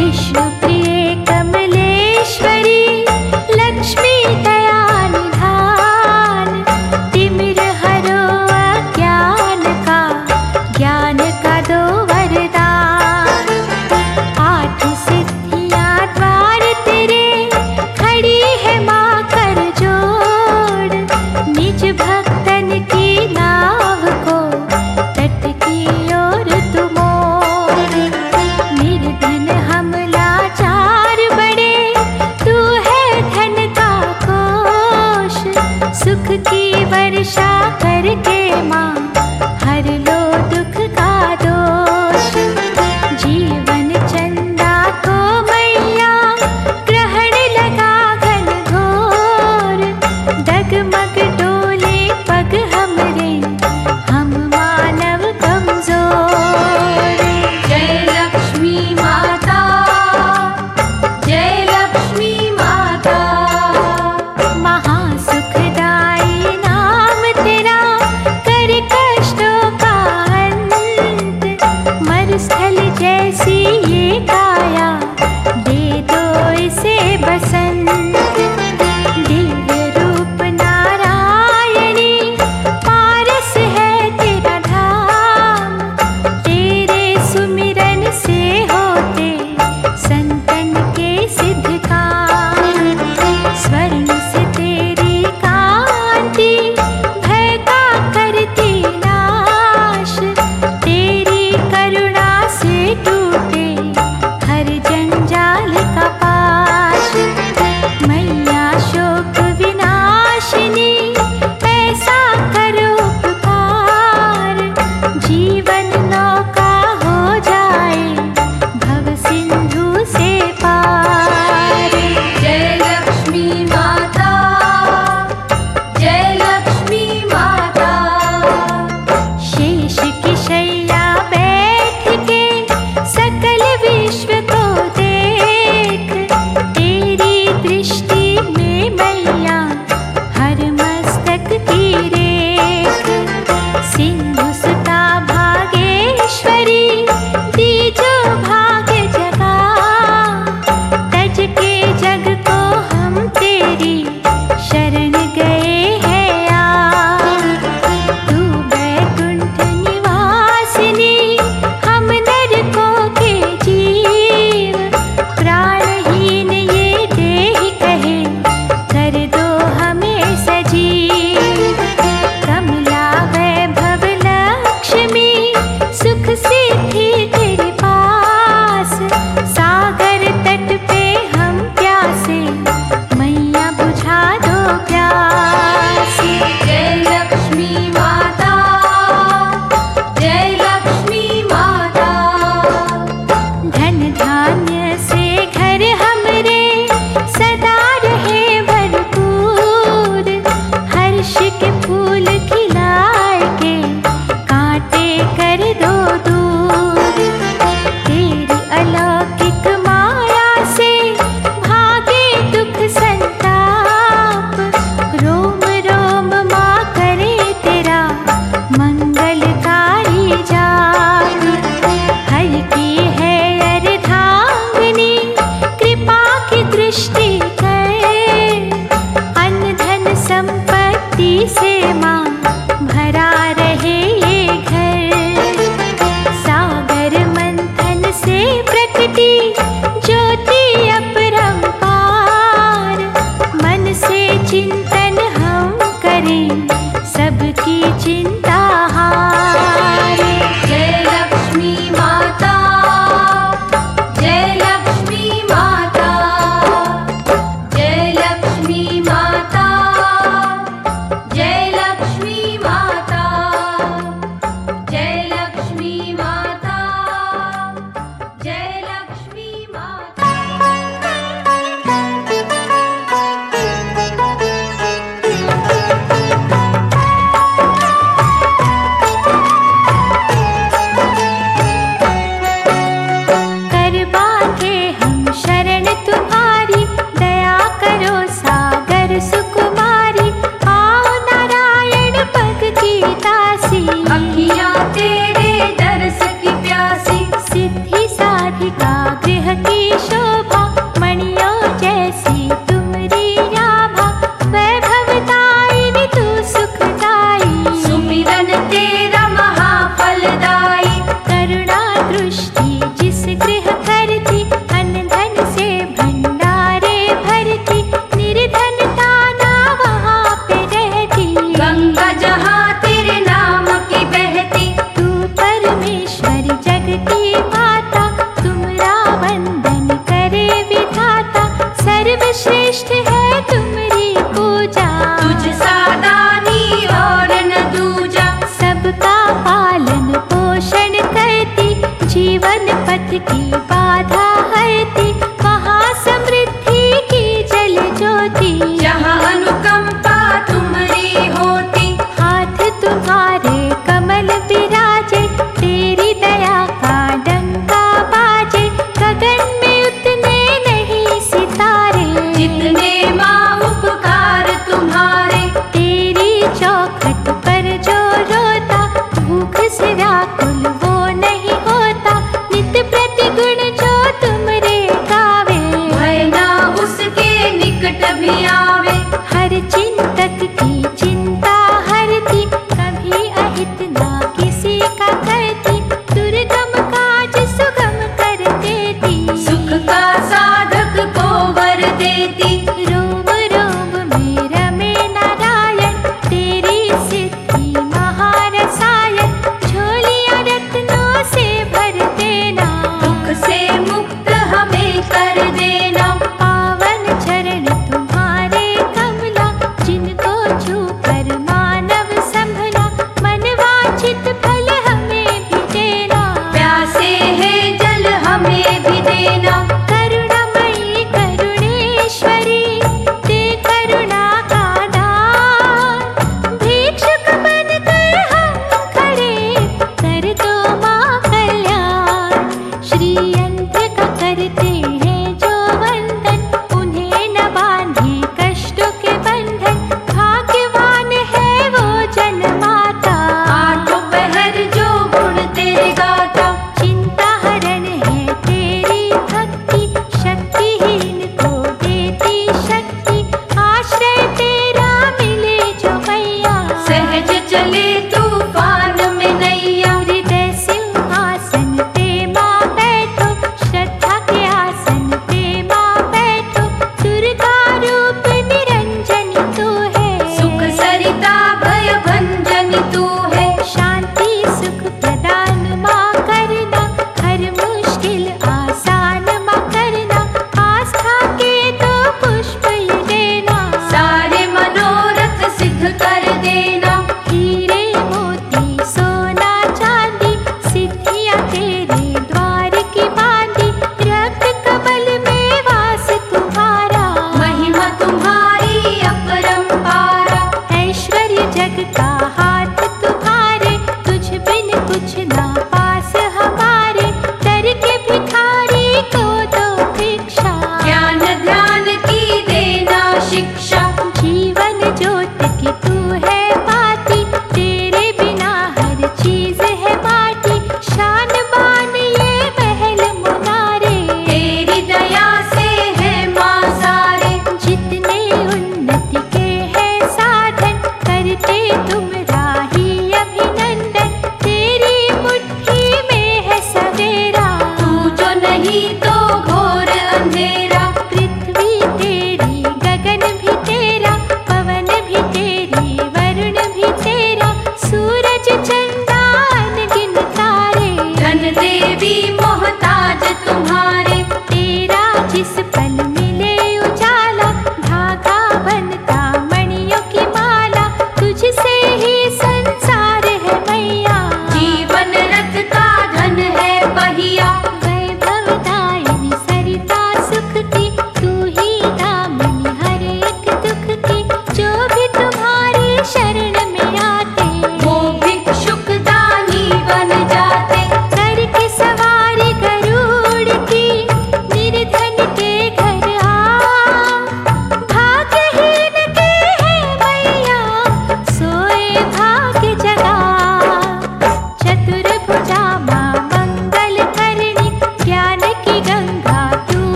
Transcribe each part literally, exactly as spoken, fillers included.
विष्णु प्रिय कमलेश्वरी, लक्ष्मी दया निधान, तिमिर हरो अज्ञान का, ज्ञान का दो वरदान। आठ सिद्धियां द्वार तेरे, खड़ी है माँ कर जोड़, निज भक्तन की नाव को तट की ओर तुम मोड़। निर्धन हम लाचार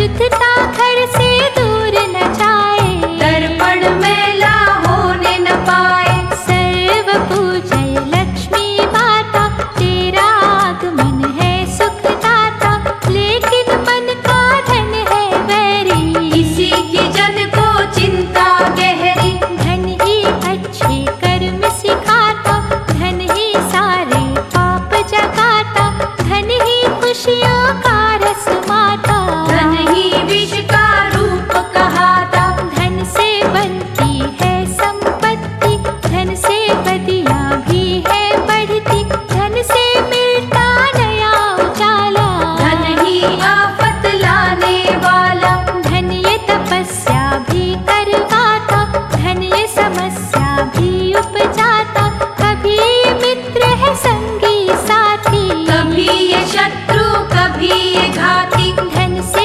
अशुद्धता घर से दूर न जाए, दर्पण मैला होने न पाए। सर्व पूजय लक्ष्मी माता, तेरा आगमन है सुखदाता, लेकिन मन का धन है वैरी, इसी की जन को चिंता गहरी। धन ही अच्छे कर्म सिखाता, धन ही सारे पाप जगाता, धन ही खुशियों का रस माता, धन ही विष का रूप कहाता। धन से बनती है संपत्ति, धन से बदिया भी है बढ़ती, धन से मिलता नया उजाला, धन ही आफत लाने वाला। धन ये तपस्या भी करवाता, धन ये समस्या भी उपजाता, कभी ये मित्र है संगी साथी, कभी ये शत्रु कभी ये घाती। धन से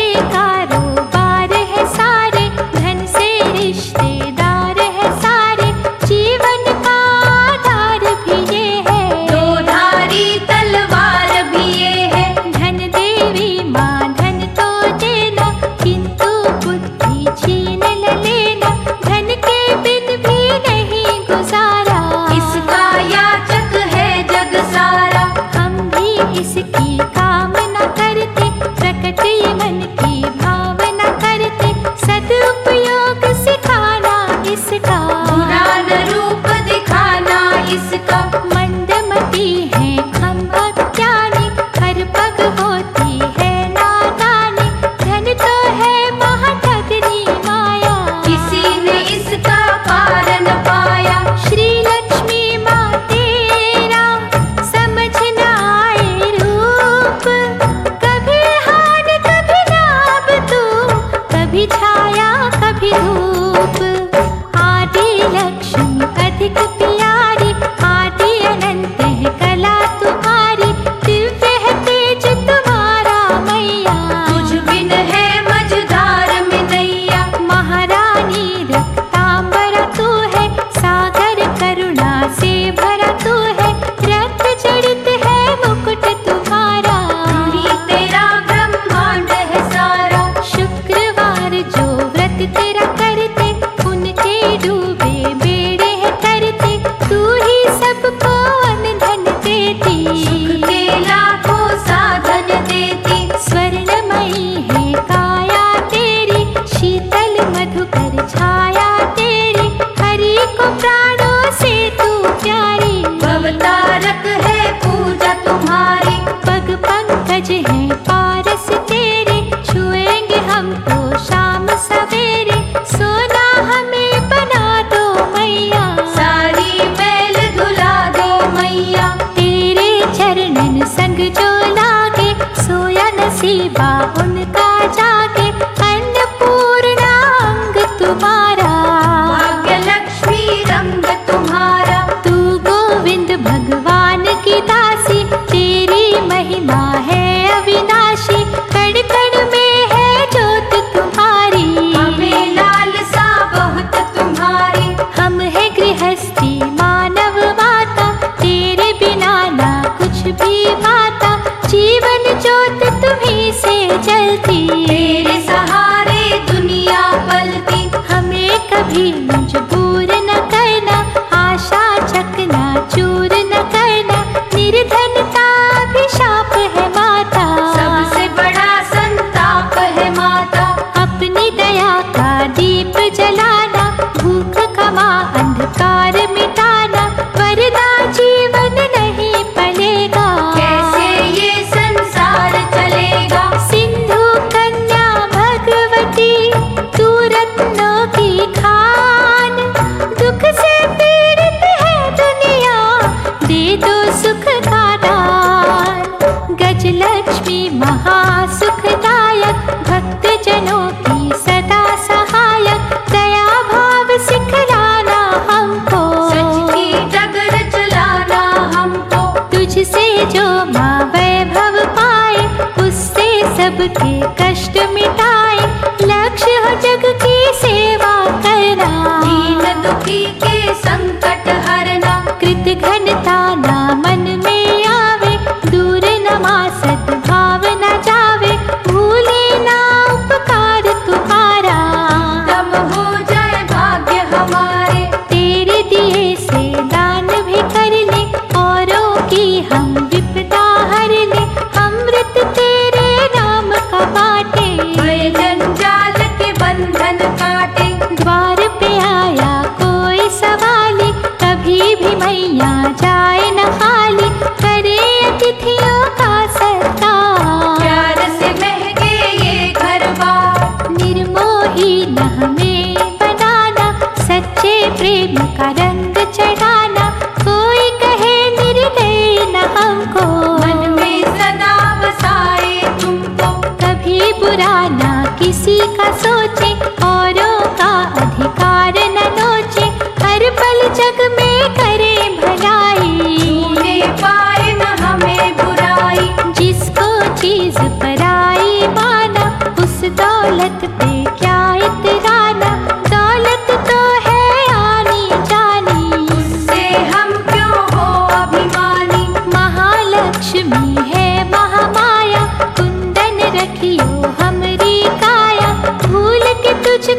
कारोबार है सारे, धन से रिश्तेदार है सारे, जीवन का आधार भी ये है, दो धारी तलवार भी ये है। धन देवी माँ धन तो देना, किंतु बुद्धि छीन न लेना, धन के बिन भी नहीं गुजारा, इसका याचक है जग सारा। हम भी इसकी कामना करते, प्रकट ये मन की भावना करते, सदुपयोग सिखाना इसका, बुरा न रूप दिखाना इसका। मंदमती है हम अज्ञानी, हर पग होती है नादानी, धन तो है महाठगनी माया, किसी ने इसका कारण पाया। श्री लक्ष्मी माँ तेरा समझ न आए रूप, कभी हान कभी लाभ तू, कभी छाया कभी धूप, आदि लक्ष्मी अधिक प्यारी, आदि अनंत है कला तुम्हारी, दिव्य है तेज तुम्हारा मैया, तुझ बिन है मझधार में नैया। महारानी रक्तांबरा तू है, सागर करुणा से भरा तू है, रक्त जड़ित है मुकुट तुम्हारा, धनी तेरा ब्रह्मांड है सारा। शुक्रवार जो व्रत तेरा करते, उनके डूबे बेड़े है करते, तू ही सबको अन्न धन देती, सुख के लाखों साधन देती। स्वर्णमयी है काया तेरी, शीतल मधुकर छाया तेरी, हरि को प्राणों से तू प्यारी, भवतारक है पूजा तुम्हारी। पग पंकज है पारस तेरे, छुएंगे हम तो शाम सवेरे, सोना हमें बना दो मैया, सारी मैल धुला दो मैया। तेरे चरणन संग जो लागे, सोया नसीबा उनका जागे, अन्नपूर्णा अंग तुम्हारा, भाग्य लक्ष्मी रंग तुम्हारा। तू गोविंद भगवान की दासी, तेरी महिमा है अविनाशी, कण कण में है ज्योत तुम्हारी, हमें लालसा बहुत तुम्हारी। हम है गृहस्थी मानव माता, तेरे बिना ना कुछ भी भाता, जीवन ज्योत तुम्ही से जलती, तेरे सहारे दुनिया पलती। हमें कभी मजबूर न करना, आशा चकना चूर न करना, निर्धनता अभिशाप है माता, सबसे बड़ा संताप है माता। अपनी दया का दीप जलाना, भूख कमा अंधकार मिटाना, वरना जीवन नहीं पलेगा, कैसे ये संसार चलेगा। सिंधु कन्या भगवती तू रत्नों की खान, दुख से पीड़ित है दुनिया, दे दो सुख का दान, गजलक्ष्मी महासुखदायक, भक्त जनों की सदा सहायक, दया भाव सिखलाना हमको, सच की डगर चलाना हमको। तुझसे जो माँ वैभव पाए, उससे सबके कष्ट मिटाए, लक्ष्य हो जग की सेवा करना, दीन दुखी के संकट हरना। कृत घनता ना मन में आवे, दूर नमा सद्भाव न जावे, भूले ना उपकार बुरा ना किसी का सोचे, औरों का अधिकार न नोचे, हर पल जग में करे भलाई। छूने पाए न हमें बुराई, जिसको चीज पराई माना, उस दौलत पे क्या इतराना, दौलत तो है आनी जानी, उससे हम क्यों हो अभिमानी। महालक्ष्मी है महामाया, कुंदन रखियो हमरी काया, भूल के तुझको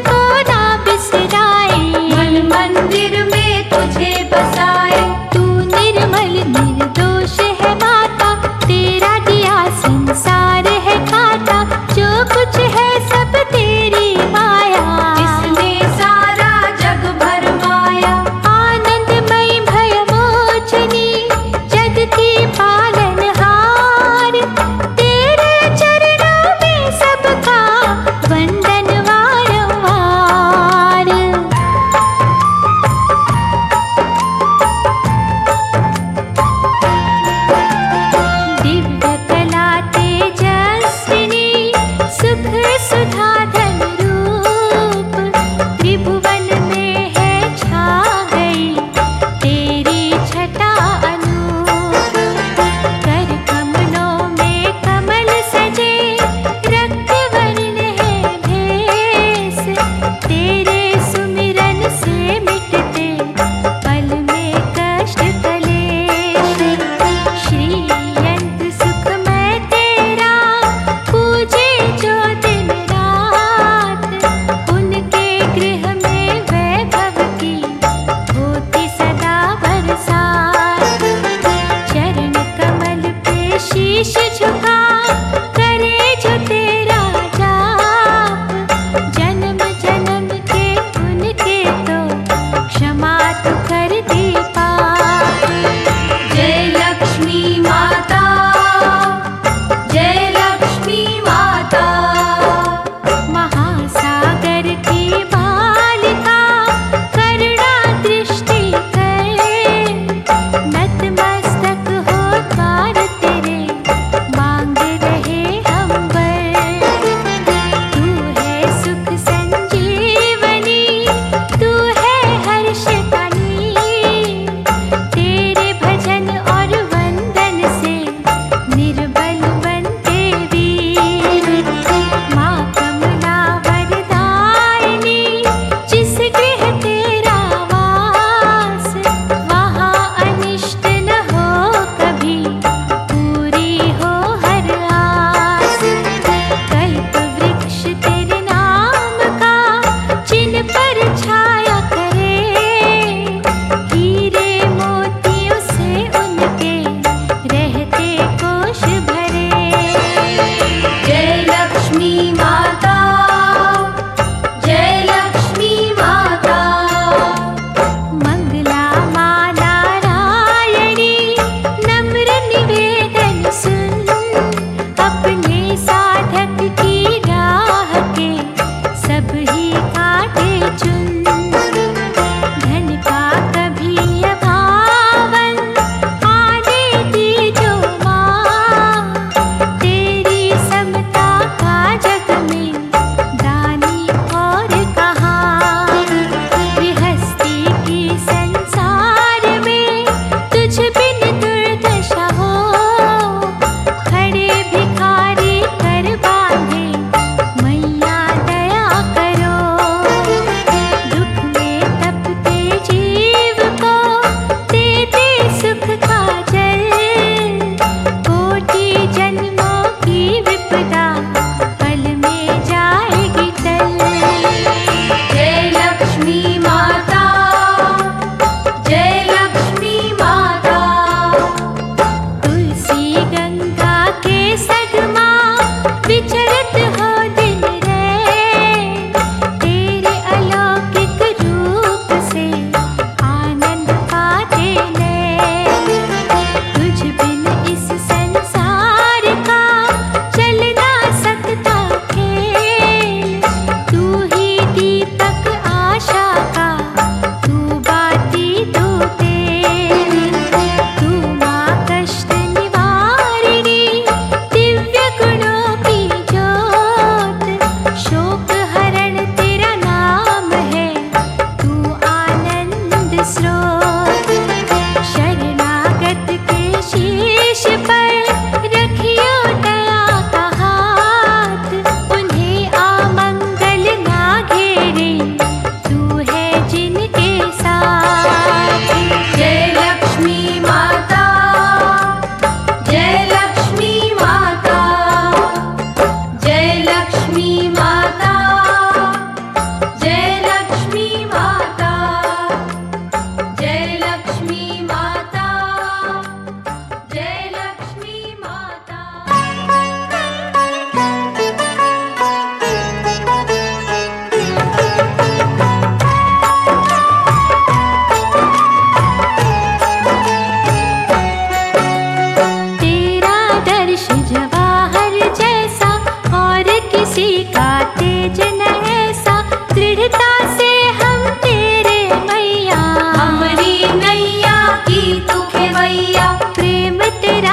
का तेज न ऐसा, दृढ़ता से हम तेरे मैया। हमरी नैया की तू खेवैया, प्रेम तेरा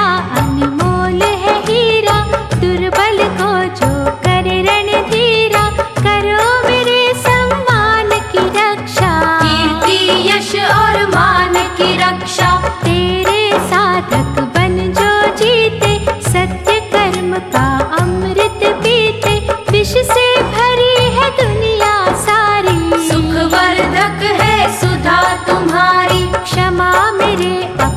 अनमोल है हीरा, दुर्बल को जो करे रणधीरा, करो मेरे सम्मान की रक्षा। कीर्ति यश और मान की रक्षा, तेरे साधक बन जो जीते, सत्य कर्म का अमृत पीते, विष से भरी है दुनिया सारी। सुखवर्धक है सुधा तुम्हारी, क्षमा मेरे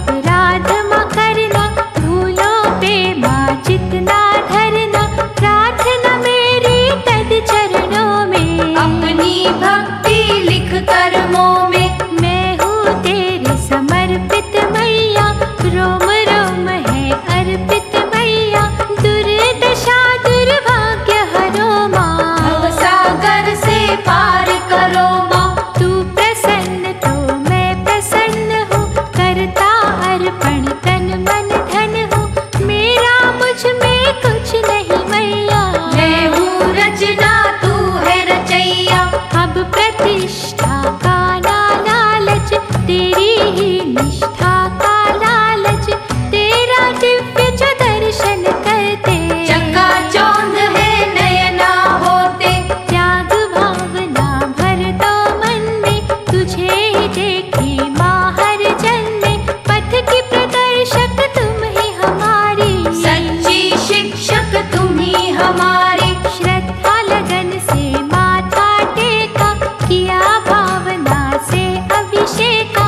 अपराध माँ करना, भूलों पे माँ जितना धरना, प्रार्थना मेरी तद चरणों में। अपनी भक्ति लिख कर्मों में, मैं हूँ तेरे समर्पित मैया, रोम रोम है अर्पित मैया, दुर्दशा दुर्भाग्य हरो माँ। भवसागर से पार करो माँ, तू प्रसन्न तो मैं प्रसन्न हूँ, करता अर्पण तन मन धन हूँ, मेरा मुझ में कुछ नहीं मैया। मैं हूँ रचना तू है रचैया, अब प्रतिष्ठा का ना लालच, तेरी ही निष्ठा का लालच, तेरा दिव्य जो दर्शन करते। चकाचौंध है नयना होते, त्याग भावना भर दो मन में, तुझे ही देखी माँ हर जन में, पथ की प्रदर्शक तुम ही हमारी। सच्ची शिक्षक तुम ही हमारी। श्रद्धा लगन से माथा टेका, किया भावना से अभिषेका,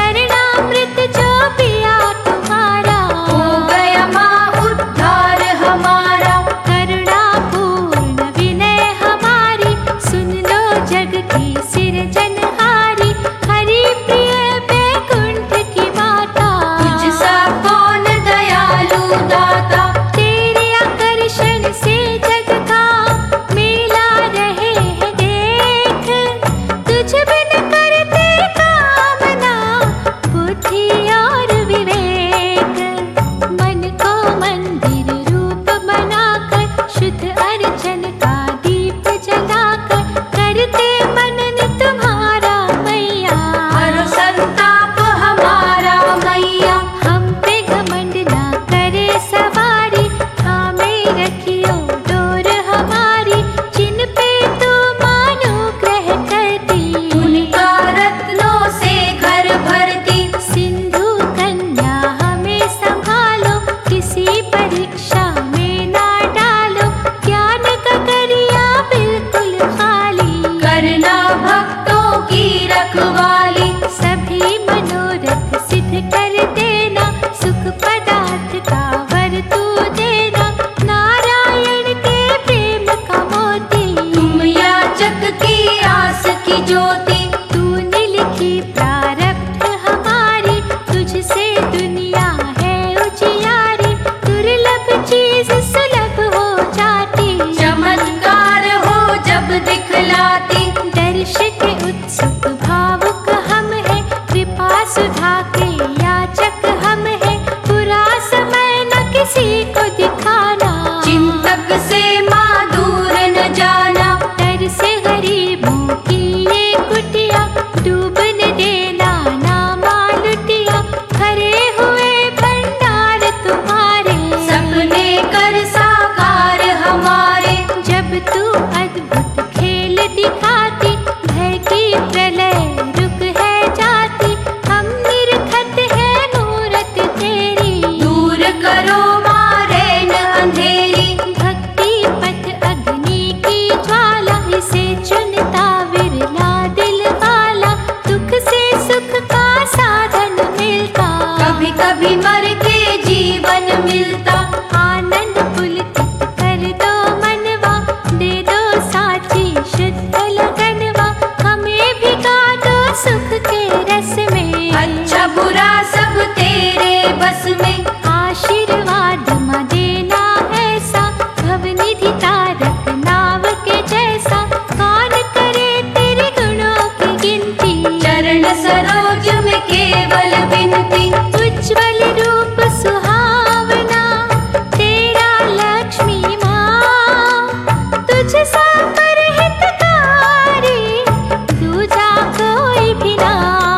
चरणामृत जो पिया तुम्हारा। हो गया माँ उद्धार हमारा, करुणा पूर्ण विनय हमारी, सुन लो जग की सिरजनहारी, हरि प्रिय बैकुंठ की माता। तुझ सा कौन दयालु दाता, तेरे आकर्षण से जग का मेला रहे है देख, तुझ बिन करते कामना बुद्धि और विवेक। मन को मंदिर रूप बनाकर, शुद्ध अर्चन का दीप जलाकर, करते मनन तुम्हारा मैया। हर संताप हमारा मैया, हम पे घमंड ना करे सवारी, थामे रखियो डोर हमारी, जिन पे तू मानुग्रह करती। उनका रत्नों से घर भरती, सिंधु कन्या हमें संभालो, किसी परीक्षा में ना डालो, ज्ञान का दरिया बिल्कुल खाली। करना भक्तों की रखवाली, सभी मनोरथ सिद्ध कर देना, सुख पदार्थ का वर तू देना, नारायण के प्रेम का मोती। तुम याचक की आस की ज्योति, तूने लिखी प्रारब्ध हमारी, तुझसे दुनिया है उजियारी, दुर्लभ चीज सुलभ हो जाती। चमत्कार हो जब दिखलाती, दर्श के उत्सुक भावुक हम हैं, कृपा सुधा के याचक हम हैं, बुरा समय न किसी को दिखाना। चिंतक से माँ दूर न जाना, डर से गरीबों की ये कुटिया, डूबने देना ना माँ लुटिया, भरे हुए भंडार तुम्हारे। सपने कर साकार हमारे, जब तू अद्भुत खेल दिखाती, भय की प्रलय रुक है जाती, हम निरखत है मूरत तेरी। दूर करो माँ रैन अंधेरी, भक्ति पथ अग्नि की ज्वाला, इसे चुनता विरला दिल वाला, दुख से सुख का साधन मिलता। कभी कभी मर के जीवन मिलता, आनंद पुलकित कर दो मनवा, दे दो साथ पर हितकारी, दूजा कोई भी ना।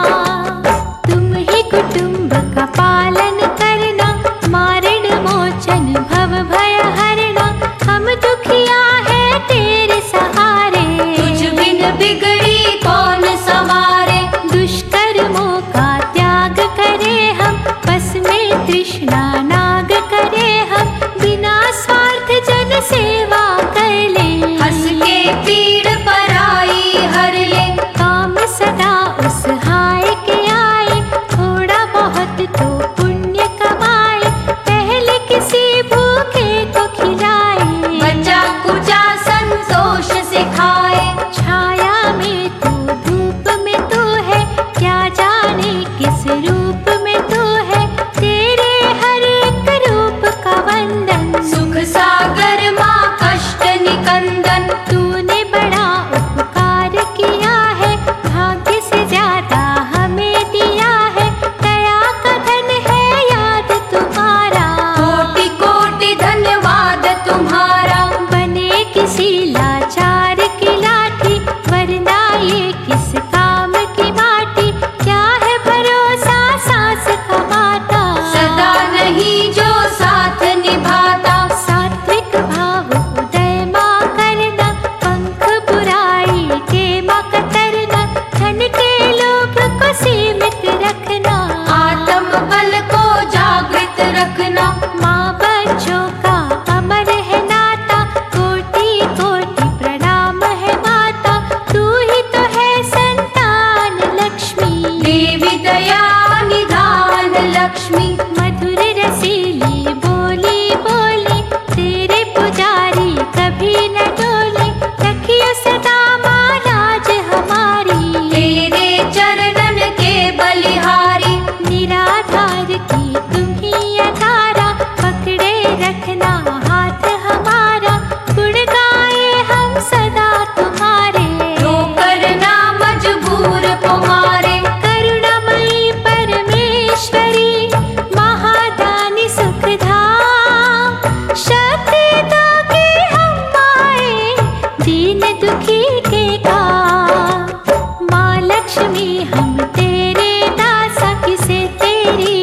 तुम ही कुटुंब का पालन करना, मारण मोचन भव भय हरना। हम दुखिया है तेरे सहारे, तुझ बिन बिगड़ी कौन संवारे। दुष्कर्मों का त्याग करे हम, बस में तृष्णा नाग करे हम। बिना स्वार्थ जन सेवा कर ले, हंस के पीड़ पराई हर ले। काम सदा उस हाय के आए, थोड़ा बहुत तो पुण्य कमाए। पहले किसी भूखे को खिलाए, बचा कुचा संतोष सिखाए। छाया में तू धूप में तू है, क्या जाने किस रूप में तू है। तेरे हर एक रूप का वंदन, सुख सागर माँ कष्ट निकंदन। तूने बड़ा उपकार किया है, भाग्य से ज्यादा हमें दिया है। दया का धन है याद तुम्हारा, कोटि कोटि धन्यवाद तुम्हारा। बने किसी लाचार की लाठी, वरना ये किस काम की माटी। क्या है भरोसा सांस कमाता, सदा नहीं जो साथ निभाता। सात्विक भाव उदय माँ करना, पंख बुराई के माँ कतरना। धन के लोभ को सीमित रखना, आत्म बल को जागृत रखना। माँ बच्चों का अमर है नाता, कोटि कोटि प्रणाम है माता। तू ही तो है संतान लक्ष्मी, देवी दया निधान लक्ष्मी। मधुर रसीली बोली बोली, तेरे पुजारी कभी न डोले। रखियो सदा माँ लाज हमारी, तेरे चरणन के बलिहारी। निराधार की तुम ही अधारा, पकड़े रखना हाथ हमारा। गुण गाए हम सदा तुम्हारे, रो करना मजबूर तुम्हारे। करुणामयी परमेश्वरी, महादानी सुखधाम। शक्ति दो कि हम आए दीन दुखी के काम। माँ लक्ष्मी हम तेरे दासा, किसे तेरी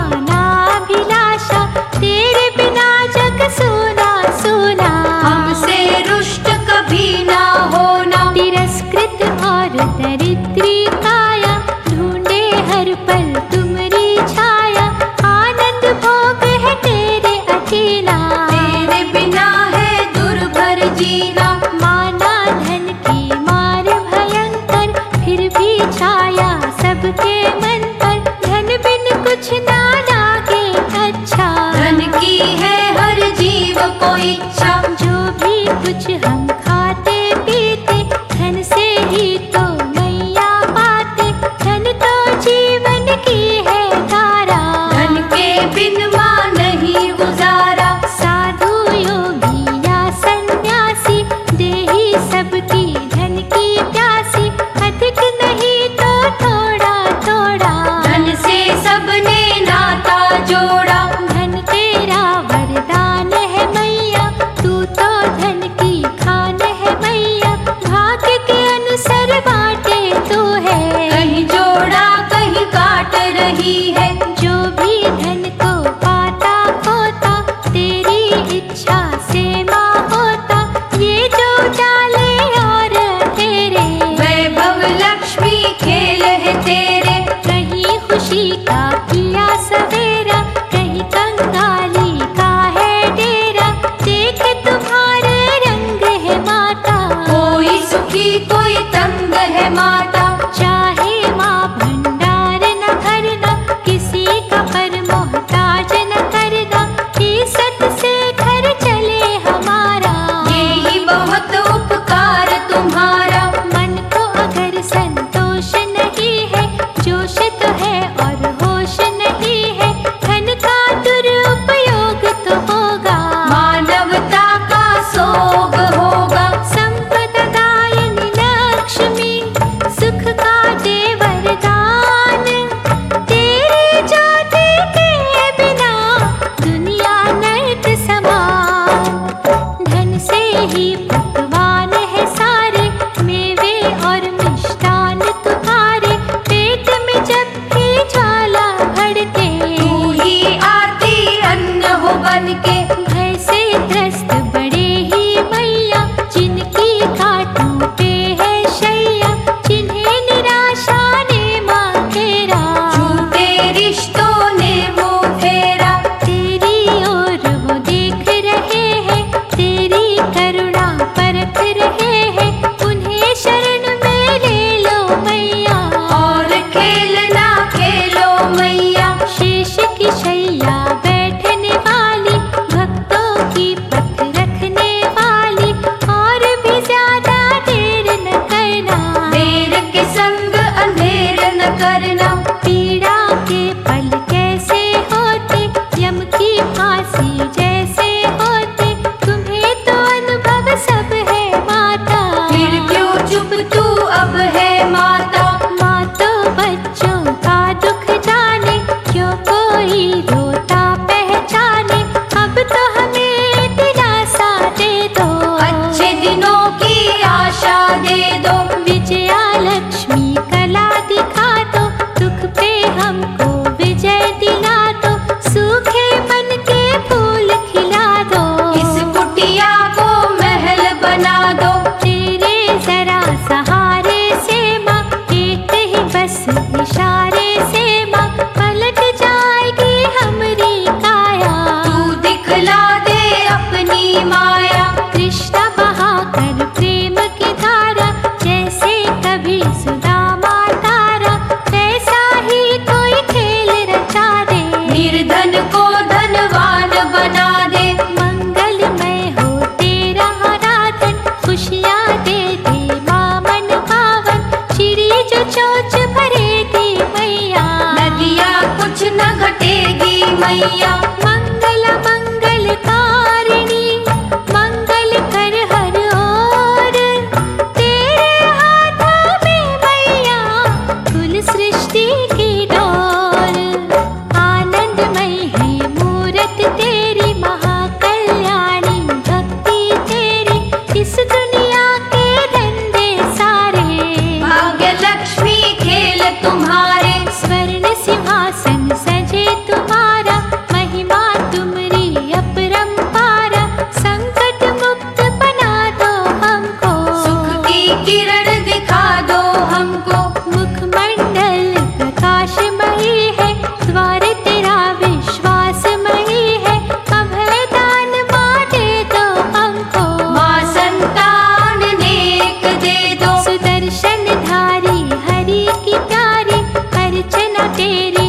मानाभिलाषा। तेरे बिना जग सूना सूना, हमसे रुष्ट कभी ना होना। तिरस्कृत और दरिद्री काया, ढूंढे हर पल तुमरी छाया। आनंद भोग है तेरे अधीना, तेरे बिना है दुर्भर जीना। माना धन की मार भयंकर, फिर भी छाया सबके मन पर। धन बिन कुछ ना लागे अच्छा, धन की है हर जीव को इच्छा। जो भी कुछ हम खाते पीते, धन से ही तो मैया पाते। धन तो जीवन की है धारा, धन के बिन माँ नहीं गुजारा। साधु योगी या सन्यासी, देही सबकी धन की प्यासी। अधिक नहीं तो थोड़ा थोड़ा, धन से सबने नाता जोड़ा। धन तेरा वरदान है मैया, तू तो धन की खान है मैया। भाग्य के अनुसार बाटे तू है, कहीं जोड़ा कहीं काट रही है। जो भी धन को पाता खोता, तेरी इच्छा से माँ होता। ये जो डाले और तेरे, वैभव लक्ष्मी खेल है तेरे। कहीं खुशी का किया सवेरा, कहीं कंगाली का है डेरा। देख तुम्हारे रंग है माता, कोई सुखी कोई तंग है माता। चाहे माँ भंडार न भरना, किसी का पर मोहताज न करना। इज्जत से घर चले हमारा, यही बहुत उपकार तुम्हारा। मन को अगर संतोष नहीं है, जोश तो है और होश नहीं है। धन का दुरुपयोग तो होगा, मानवता का सोग होगा। संपदायिनी लक्ष्मी, सुख मैया। मंगल मंगलकारिणी मंगल कर हर ओर, तेरे हाथों में मैया कुल सृष्टि की डोर। आनंदमय है मूरत तेरी महाकल्याणी, भक्ति तेरी इस दुनिया के धंधे सारे। भाग्य लक्ष्मी खेल तुम्हारे, स्वर्ण सिंहासन सजे तुम्हारा, महिमा तुमरी अपरंपारा। संकट मुक्त बना दो हमको, सुख की किरण दिखा दो हमको। मुखमंडल प्रकाशमयी है, द्वार तेरा विश्वासमयी है। अभय दान माँ दे दो हमको, माँ संतान नेक दे दो। सुदर्शन धारी हरि की प्यारी, अर्चना तेरी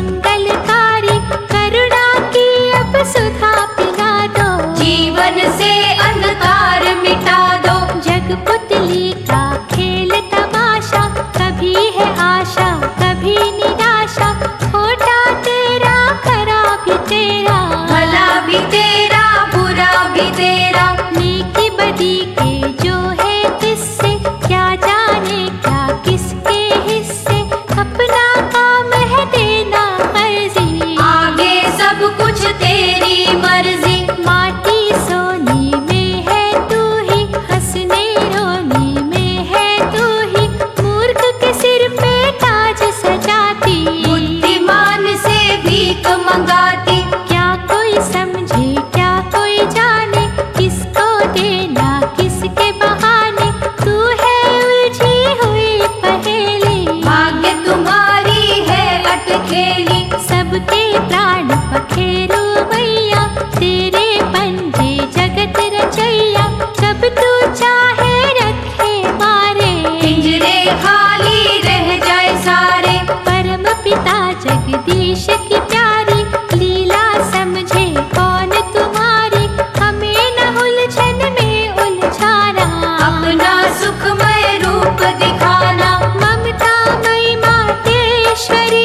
मंगलकारी। करुणा की अब सुधा पिला दो, जीवन से अंधकार मिटा दो। जगपुतली का खेल तमाशा, कभी है आशा कभी निराशा। खोटा तेरा खरा भी तेरा, भला भी तेरा बुरा भी तेरा। नेकी बदी के जो है किससे, क्या जाने क्या किसके हिस्से। अपना काम है देना मर्जी, आगे सब कुछ तेरी मर्जी। माटी सोनी में है तू ही, हंसने रोने में है तू ही। मूर्ख के सिर पे ताज सजाती, बुद्धिमान से भीख मंगाती। क्या कोई समझे क्या कोई जाने, किसको देना किसके बहाने। तू है उलझी हुई पहेली, भाग्य तुम्हारी है अटखेली। सबके प्राण पखेरू मैया, तेरे पंजे जगत रचैया। जब तू चाहे रखे मारे, पिंजरे खाली रह जाए सारे। परम पिता जगदीश की प्यारी, लीला समझे कौन तुम्हारी। हमें न उलझन में उलझाना, अपना सुखमय रूप दिखाना। ममता मई मातेश्वरी,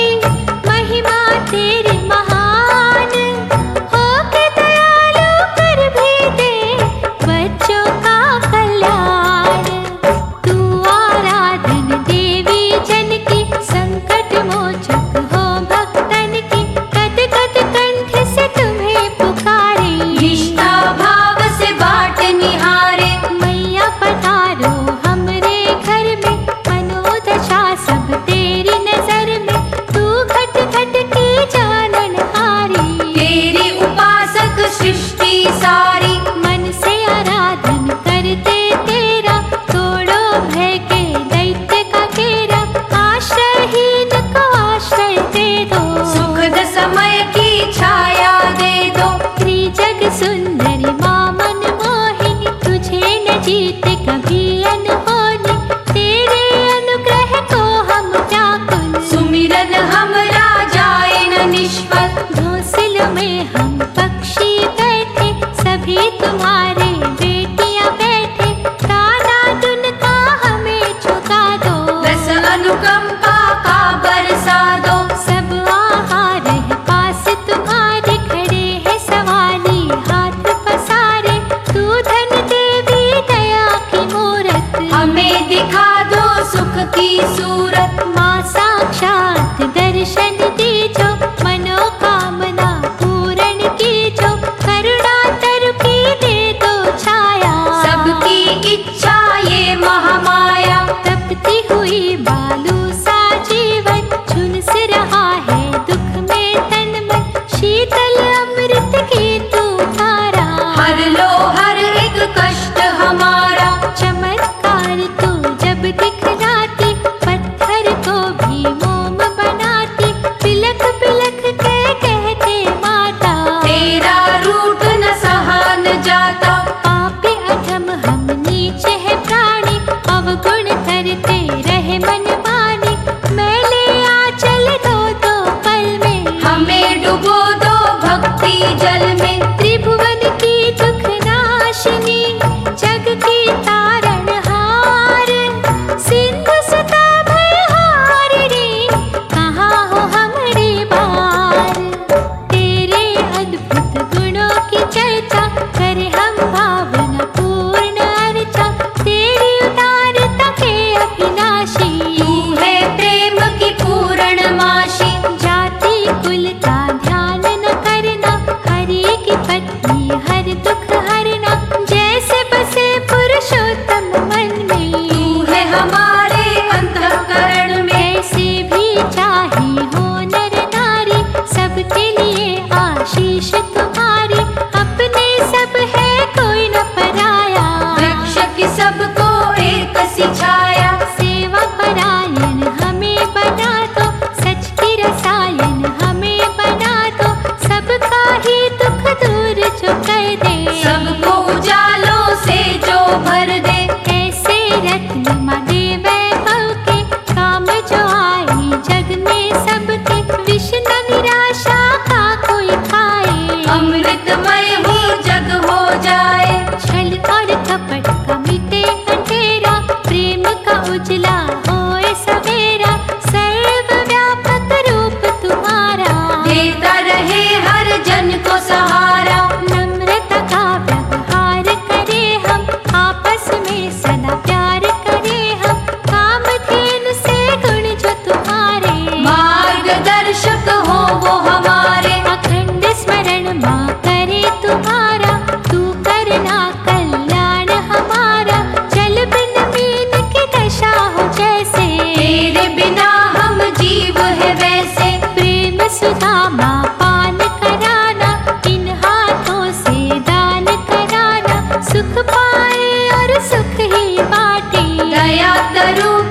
महिमा तेरी महान। हो के दयालु कर भी दे बच्चों का कल्याण। तू आराधन देवी जन की, संकट मोचक हो भक्तन की। कद कद कंठ से तुम्हें पुकारे, निष्ठा भाव से बाट निहारे। मैया पधारो हमरे घर में, मनोदशा सब तेरी नजर में। तू घट घट की जाननहारी, तेरी उपासक सृष्टि सारी। मन से आराधन करते तेरा, तोड़ो भय के दैत्य का घेरा। आश्रयहीन को आश्रय दे दो, सुखद समय की छाया दे दो। त्रिजग सुंदरी माँ मन मोहिनी, तुझे न जीते कभी अनहोनी। तेरे अनुग्रह को हम व्याकुल, सुमिरन हमरा जाए न निष्फल। घोंसलों में हम पक्षी बैठे, सभी तुम्हारे बेटियां बैठे। ताना दुन का हमें झुका दो, रस अनुकंपा का बरसा दो। सब आहार है पास तुम्हारे। खड़े है सवाली हाथ पसारे, तू धन देवी दया की मूरत। हमें दिखा दो सुख की सूरत। माँ साक्षात दर्शन दीजो, मनोकामना पूर्ण कीजो। करुणा तरु की दे दो छाया, सबकी इच्छा ये महामाया। तपती हुई बालू सा जीवन, झुलस रहा है दुख में तन मन। शीतल अमृत की तू धारा, हर लो हर एक कष्ट हमारा। चमत्कार तू जब दिखलाती, पत्थर ऐसी छाया। सेवा परायण हमें बना दो, सच की रसायन हमें बना दो, सबका ही दुख दूर जो कर दे, सबको उजालों से जो भर दे। ऐसे रत्न माँ दे वैभव के, काम जो आए जग में सबके, विष न निराशा का कोई खाए, अमृतमय हो जग हो जाए। छल और कपट का मिटे अंधेरा, प्रेम का उजला होए सवेरा, सर्वव्यापक रूप तुम्हारा, देता रहे हर जन को सहारा। नम्रता का व्यवहार करे हम, आपस में सदा प्यार करे हम, कामधेनु से गुण जो तुम्हारे, मार्गदर्शक हो वो हमारे। अखंड स्मरण माँ करे तुम्हारा, तू करना कल्याण हमारा, जल बिन मीन की दशा हो जैसे, तेरे बिना हम जीव है वैसे। प्रेम सुधा माँ पान कराना, इन हाथों से दान कराना, सुख पाए और सुख ही बाटे, दया तरु